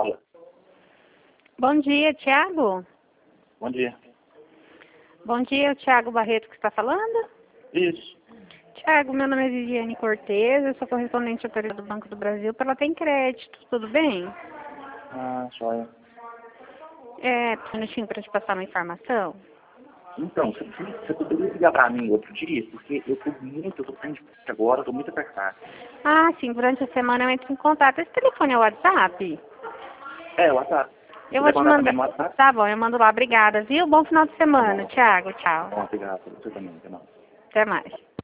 Fala. Bom dia, Tiago. Bom dia. Bom dia, é o Tiago Barreto que está falando? Isso. Tiago, meu nome é Viviane Cortez, eu sou correspondente autorizado do Banco do Brasil pela Tem Crédito, tudo bem? Ah, joia. Um minutinho para te passar uma informação. Então, você poderia ligar pra mim outro dia? Porque eu tô saindo de agora, tô muito apertado. Ah, sim, durante a semana eu entro em contato. Esse telefone é o WhatsApp? É, o WhatsApp. Eu Você vou te mandar também mandar. no WhatsApp? Tá bom, eu mando lá. Obrigada, viu? Bom final de Tá semana, bom. Tiago. Tchau. Bom, obrigado. Você também, tá bom. Até mais.